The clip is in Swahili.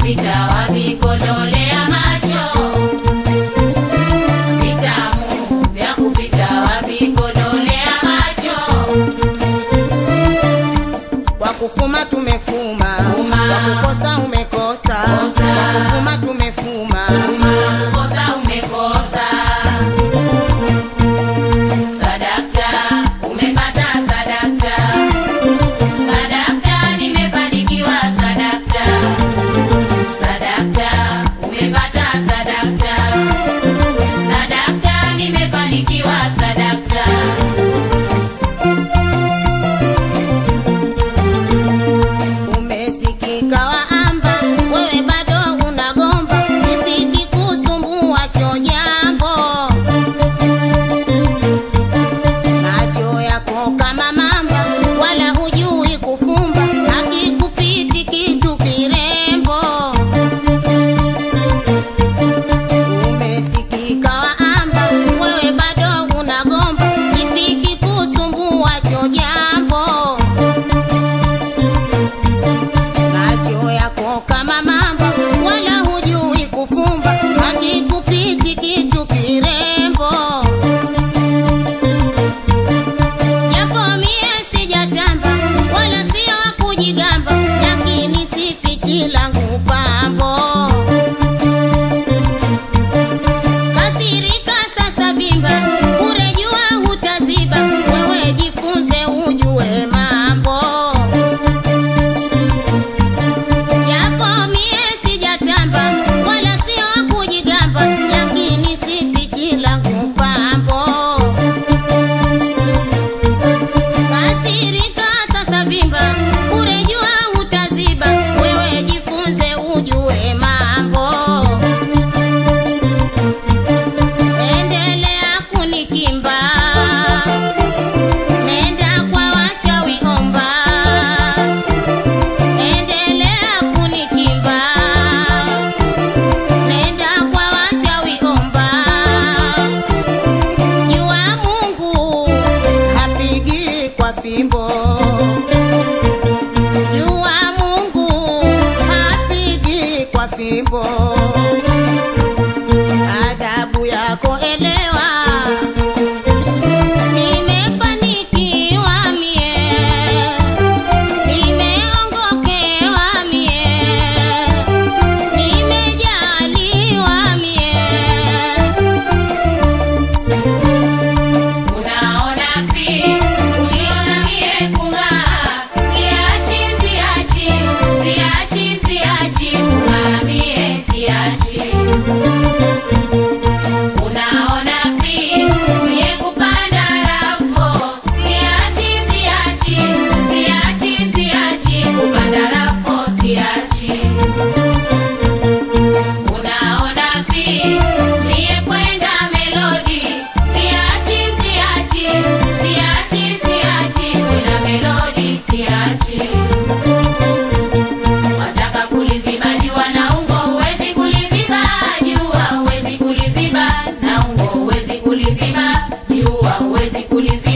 kupita wavikodolea macho, vitamu vya kupita wavikodolea macho. Kwa kufuma tumefuma, Fuma. kwa kukosa umekosa, Kosa. kwa kufuma tumefuma, Kosa umekosa. Sadakta, umepata sadakta. Sadakta, nimefanikiwa sadakta. Sadakta, umepata sadakta. Sadakta, nimefanikiwa sadakta. umesikika waamba, wewe bado unagomba, kipi kikusumbua cho jambo? Macho yako kama mamba, wala hujui kufumba, hakikupiti kitu kirembo. Umesikika waamba, wewe bado unagomba, kipi kikusumbua cho jambo? Macho yako kama mamba, wala hujui kufumba, hakikupiti kitu kirembo. Japo mie sijatamba, wala sio wa kujigamba, lakini sifichi langu pambo. Kasirika sasa vimba, bure jua hutaziba, wewe jifunze ujue mambo. Japo mie sijatamba, wala sio wa kujigamba, lakini sifichi langu pambo. Kasirika sasa vimba, bure jua hutaziba, wewe jifunze ujue mambo. Endelea kunichimba, nenda kwa wachawi omba. Endelea kunichimba, nenda kwa wachawi omba. Jua Mungu hapigi kwa fimbo, jua Mungu hapigi kwa fimbo. Adabu yako elewa, nimefanikiwa mie, nimeongokewa mie, nimejaliwa mie. Unaona fi, uliona mie kung'aa. Siachi, siachi, siachi, siachi, kung'aa mie siachi. Unaona fi, mie kupanda rafo. Siachi, siachi, siachi, siachi, kupanda rafo siachi. Unaona fi, mie kwenda melodi. Siachi, siachi, siachi, siachi, kwenda melodi siachi. Wataka kuliziba jua na ungo, huwezi kuliziba jua, huwezi kuliziba na ungo, huwezi kuliziba jua, huwezi kuliziba